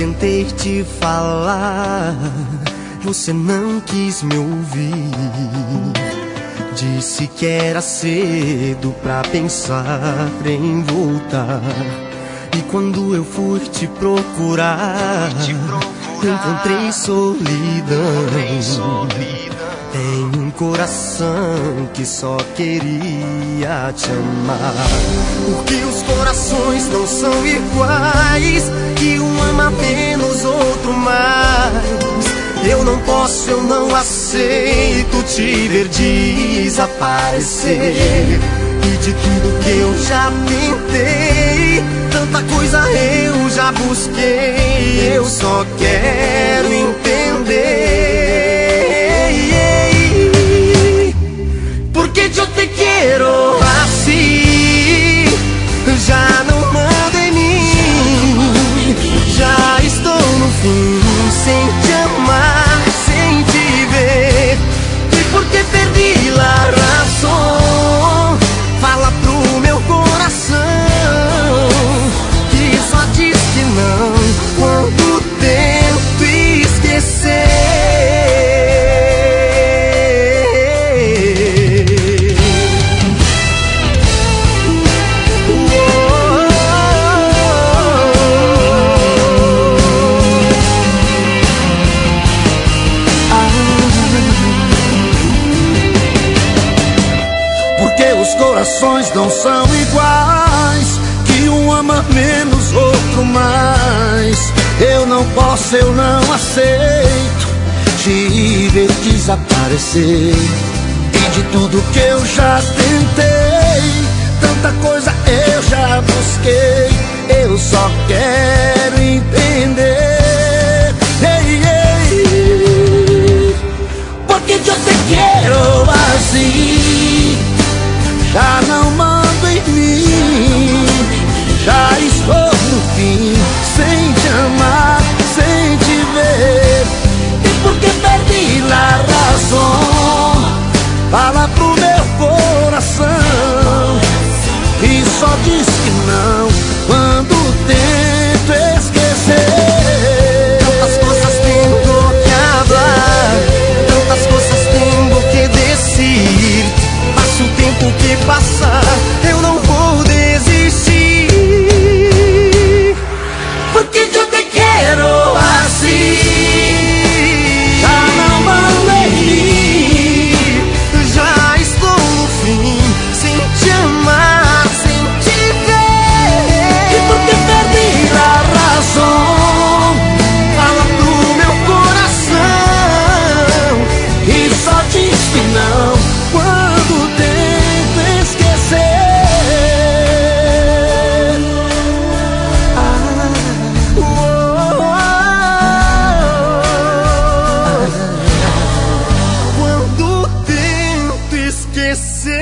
tentei te falar, você não quis me ouvir. Disse que era cedo pra pensar em voltar. E quando eu fui te procurar, encontrei solidão. Tem um coração que só queria te amar. Porque os corações não são iguais, que um ama menos, outro mais. Eu não posso, eu não aceito te ver desaparecer. E de tudo que eu já tentei, tanta coisa eu já busquei. Eu só quero entender porque yo te quiero así. Já não mando em mim, já estou no fim, sem te amar, sem te ver. E porque perdi a razão, fala pro meu coração que só diz que não quando tento esquecer. Os corações não são iguais, que um ama menos, outro mais. Eu não posso, eu não aceito te ver desaparecer. E de tudo que eu já tentei, tanta coisa eu já busquei. Eu só quero entender, porque eu te quero assim. Já não mando em mim, já estou no fim, sem te amar, sem te ver. E porque perdi a razão, fala pro meu coração e só diz que não quando tento esquecer. Tantas coisas tenho que hablar, tantas coisas tenho que decir. Passe o tempo que passar, eu não vou desistir, porque eu te quero assim. Já não mando em mim, já estou no fim, sem te amar, sem te ver. e porque perdi a razão, Fala pro meu coração e só diz que não quando tento esquecer. quando tento esquecer.